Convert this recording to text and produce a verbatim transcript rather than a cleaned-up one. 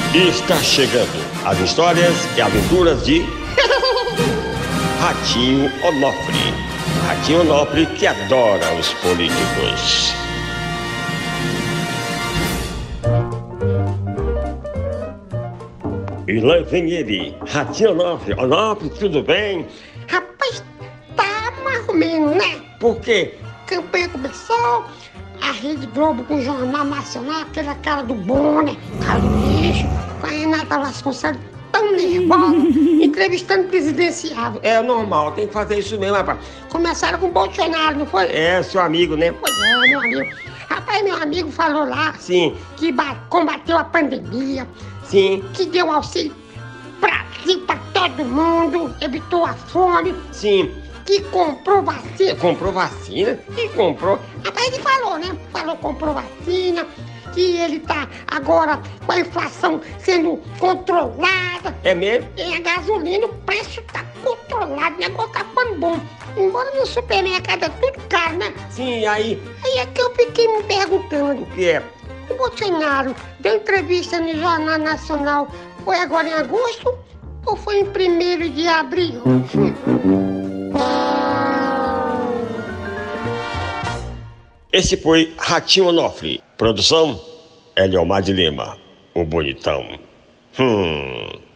Está chegando as histórias e aventuras de Ratinho Onofre. Ratinho Onofre que adora os políticos. E lá vem ele, Ratinho Onofre. Onofre, tudo bem? Rapaz, tá mais ou menos, né? Por quê? Campanha começou, a Rede Globo com o Jornal Nacional, aquela cara do bom, né? Cara do lixo, com a Renata Vasconcelos tão nervosa, entrevistando presidenciável. É normal, tem que fazer isso mesmo, rapaz. Começaram com o Bolsonaro, não foi? É, seu amigo, né? Pois é, meu amigo. Rapaz, meu amigo falou lá Sim, que ba- combateu a pandemia, sim, que deu auxílio Brasil pra todo mundo, evitou a fome, sim. que comprou vacina. Comprou vacina? E comprou. Rapaz, ele falou, né? Falou, comprou vacina, que ele tá agora com a inflação sendo controlada. É mesmo? E a gasolina, o preço tá controlado, o negócio tá ficando bom. Embora no supermercado é tudo caro, né? Sim, aí. Aí é que eu fiquei me perguntando, O que é? o Bolsonaro deu entrevista no Jornal Nacional, foi agora em agosto ou foi em primeiro de abril? Esse foi Ratinho Onofre. Produção, Eliomar de Lima, o bonitão. Hum...